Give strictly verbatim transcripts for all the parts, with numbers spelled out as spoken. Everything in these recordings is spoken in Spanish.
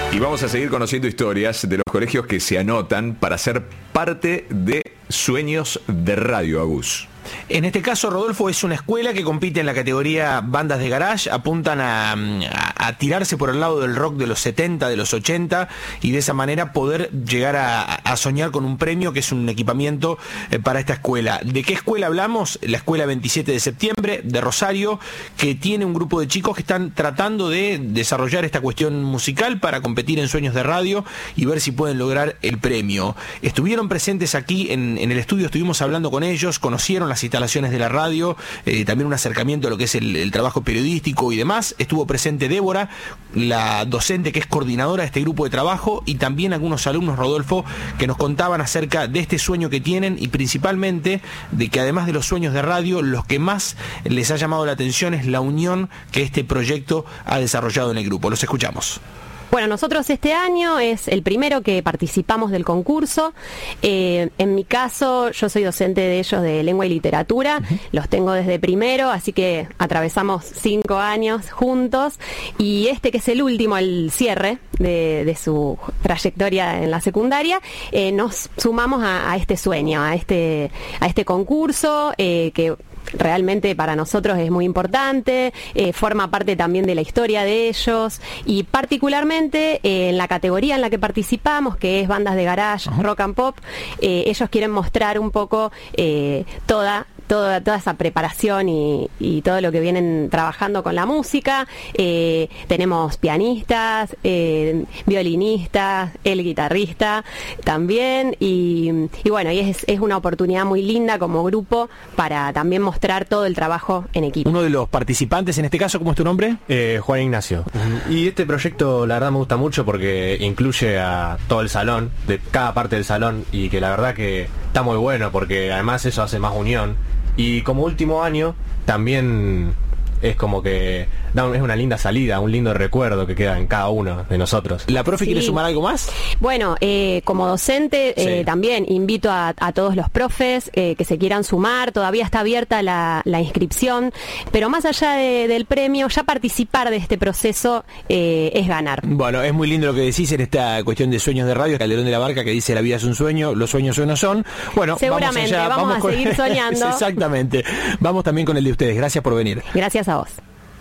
Y vamos a seguir conociendo historias de los colegios que se anotan para ser parte de Sueños de Radio, Agus. En este caso, Rodolfo, es una escuela que compite en la categoría bandas de garage, apuntan a, a, a tirarse por el lado del rock de los setenta, de los ochenta, y de esa manera poder llegar a, a soñar con un premio que es un equipamiento eh, para esta escuela. ¿De qué escuela hablamos? La escuela veintisiete de septiembre de Rosario, que tiene un grupo de chicos que están tratando de desarrollar esta cuestión musical para competir en Sueños de Radio y ver si pueden lograr el premio. Estuvieron presentes aquí en, en el estudio, estuvimos hablando con ellos, conocieron las instalaciones de la radio, eh, también un acercamiento a lo que es el, el trabajo periodístico y demás. Estuvo presente Débora, la docente que es coordinadora de este grupo de trabajo, y también algunos alumnos, Rodolfo, que nos contaban acerca de este sueño que tienen y principalmente de que además de los sueños de radio, los que más les ha llamado la atención es la unión que este proyecto ha desarrollado en el grupo. Los escuchamos. Bueno, nosotros este año es el primero que participamos del concurso. Eh, en mi caso, yo soy docente de ellos de lengua y literatura, uh-huh. Los tengo desde primero, así que atravesamos cinco años juntos. Y este, que es el último, el cierre de, de su trayectoria en la secundaria, eh, nos sumamos a, a este sueño, a este, a este concurso eh, que realmente para nosotros es muy importante, eh, forma parte también de la historia de ellos, y particularmente eh, en la categoría en la que participamos, que es bandas de garage, uh-huh. rock and pop, eh, ellos quieren mostrar un poco eh, toda Toda, toda esa preparación y, y todo lo que vienen trabajando con la música. Eh, tenemos pianistas, eh, violinistas, el guitarrista también, y, y bueno, y es, es una oportunidad muy linda como grupo para también mostrar todo el trabajo en equipo. Uno de los participantes en este caso, ¿cómo es tu nombre? Eh, Juan Ignacio. Uh-huh. Y este proyecto la verdad me gusta mucho porque incluye a todo el salón, de cada parte del salón, y que la verdad que está muy bueno porque además eso hace más unión. Y como último año, también es como que da un, es una linda salida, un lindo recuerdo que queda en cada uno de nosotros. ¿La profe sí. quiere sumar algo más? Bueno, eh, como docente eh, sí. también invito a, a todos los profes eh, que se quieran sumar. Todavía está abierta la, la inscripción, pero más allá de, del premio, ya participar de este proceso eh, es ganar. Bueno, es muy lindo lo que decís en esta cuestión de Sueños de Radio, Calderón de la Barca, que dice la vida es un sueño, los sueños sueños son. Bueno, seguramente, vamos, allá, vamos, vamos a con... seguir soñando. Exactamente. Vamos también con el de ustedes. Gracias por venir. Gracias a vos.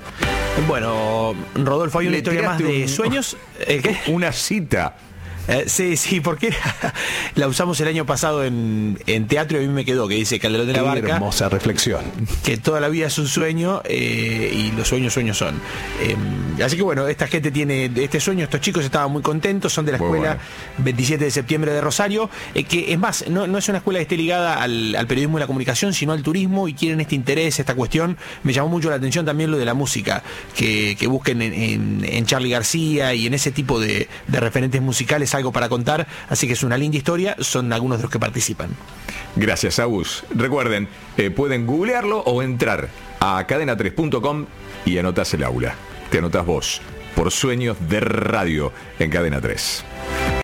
Bueno, Rodolfo, hay una historia más de un, sueños. ¿Eh, qué? Una cita. Eh, sí, sí, porque la usamos el año pasado en, en teatro y a mí me quedó, que dice Calderón de la Barca. Hermosa reflexión. Que toda la vida es un sueño eh, y los sueños, sueños son. Eh, así que bueno, esta gente tiene este sueño, estos chicos estaban muy contentos, son de la muy escuela bueno. veintisiete de septiembre de Rosario, eh, que es más, no, no es una escuela que esté ligada al, al periodismo y la comunicación, sino al turismo, y quieren este interés, esta cuestión. Me llamó mucho la atención también lo de la música, que, que busquen en, en, en Charly García y en ese tipo de, de referentes musicales algo para contar, así que es una linda historia, son algunos de los que participan. Gracias, Agus. Recuerden, eh, pueden googlearlo o entrar a cadena tres punto com y anotás el aula. Te anotás vos, por Sueños de Radio en Cadena tres.